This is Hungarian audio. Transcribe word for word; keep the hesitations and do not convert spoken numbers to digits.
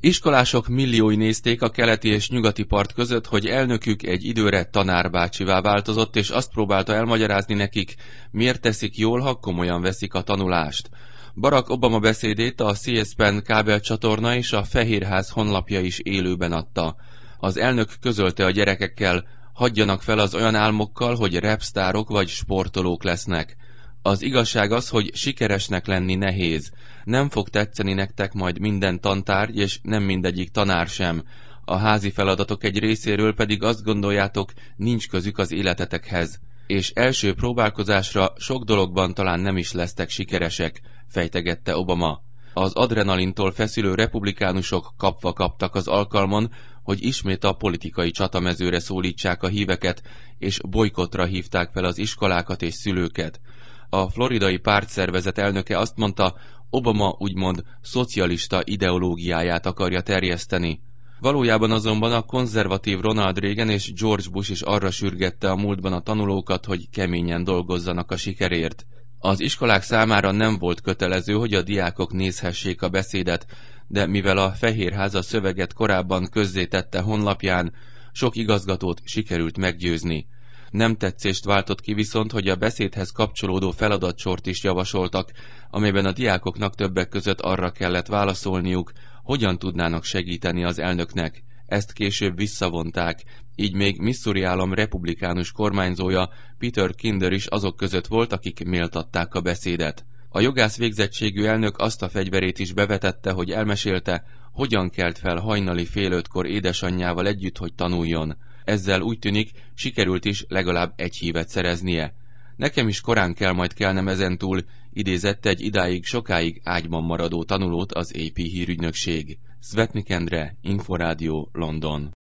Iskolások milliói nézték a keleti és nyugati part között, hogy elnökük egy időre tanárbácsivá változott, és azt próbálta elmagyarázni nekik, miért teszik jól, ha komolyan veszik a tanulást. Barack Obama beszédét a C S P N kábelcsatorna és a Fehérház honlapja is élőben adta. Az elnök közölte a gyerekekkel, hagyjanak fel az olyan álmokkal, hogy rapsztárok vagy sportolók lesznek. Az igazság az, hogy sikeresnek lenni nehéz. Nem fog tetszeni nektek majd minden tantárgy, és nem mindegyik tanár sem. A házi feladatok egy részéről pedig azt gondoljátok, nincs közük az életetekhez. És első próbálkozásra sok dologban talán nem is lesztek sikeresek, fejtegette Obama. Az adrenalintól feszülő republikánusok kapva kaptak az alkalmon, hogy ismét a politikai csatamezőre szólítsák a híveket, és bojkottra hívták fel az iskolákat és szülőket. A floridai pártszervezet elnöke azt mondta, Obama úgymond szocialista ideológiáját akarja terjeszteni. Valójában azonban a konzervatív Ronald Reagan és George Bush is arra sürgette a múltban a tanulókat, hogy keményen dolgozzanak a sikerért. Az iskolák számára nem volt kötelező, hogy a diákok nézhessék a beszédet, de mivel a Fehérház a szöveget korábban közzétette honlapján, sok igazgatót sikerült meggyőzni. Nem tetszést váltott ki viszont, hogy a beszédhez kapcsolódó feladatsort is javasoltak, amelyben a diákoknak többek között arra kellett válaszolniuk, hogyan tudnának segíteni az elnöknek. Ezt később visszavonták, így még Missouri állam republikánus kormányzója Peter Kinder is azok között volt, akik méltatták a beszédet. A jogász végzettségű elnök azt a fegyverét is bevetette, hogy elmesélte, hogyan kelt fel hajnali fél ötkor édesanyjával együtt, hogy tanuljon. Ezzel úgy tűnik, sikerült is legalább egy hívet szereznie. Nekem is korán kell majd kelnem ezentúl, idézett egy idáig sokáig ágyban maradó tanulót az á pé hírügynökség. Szvetnik Endre, Inforádió, London.